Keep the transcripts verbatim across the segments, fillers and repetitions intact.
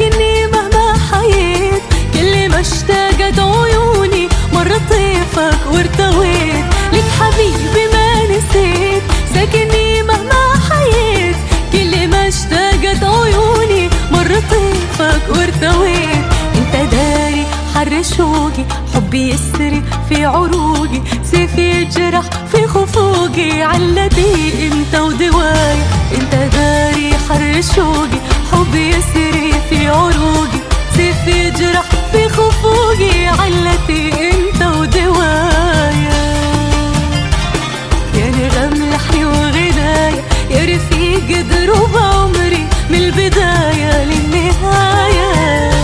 ساكنني مهما حييت، كل ما اشتاقت عيوني مرة طيفك وارتويت، لك حبيبي ما نسيت. ساكنني مهما حييت، كل ما اشتاقت عيوني مرة طيفك وارتويت. انت داري حر شوقي، حبي يسري في عروقي، سيفي يجرح في خفوقي، علتي انت ودوايا. انت داري حر شوقي، حبي يسري في عروقي، سيفي يجرح في خفوقي، علتي انت ودوايا. يا نغم لحني وغنايا، يا رفيق دروب عمري من البداية للنهاية.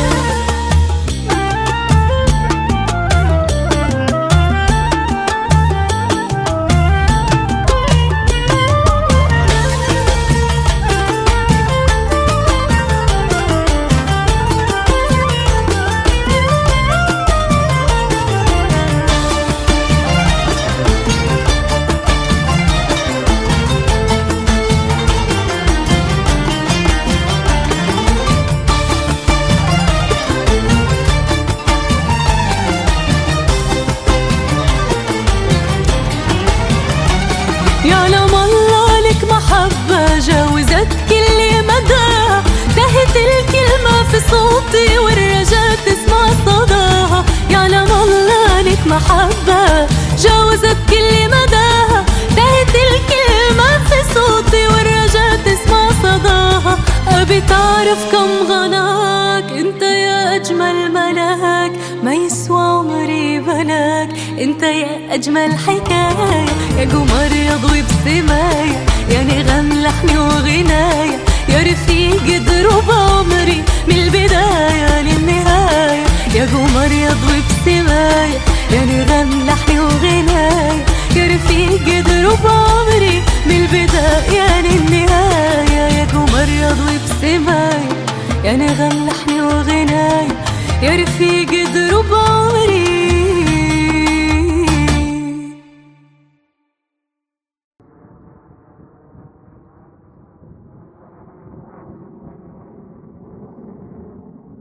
يعلم الله لك محبة جاوزت كل مدى، تهت الكلمة في صوتي والرجاء تسمع صداها. يعلم الله لك محبة جاوزت كل مدى، تهت الكلمة في صوتي والرجاء تسمع صداها. أبي تعرف كم غناك انت يا أجمل ملاك، ما يسوى عمري بلاك. انت يا أجمل حكاية، يا قمر يضوي بسمايا، يا نغم لحني وغنايا، يا رفيق دروب عمري من البداية للنهاية. يا قمر يضوي بسمايا، يا نغم لحني وغنايا، يا رفيق دروب عمري من البداية للنهاية. يا قمر يضوي بسمايا، يا نغم لحني وغنايا، يا رفيق دروب عمري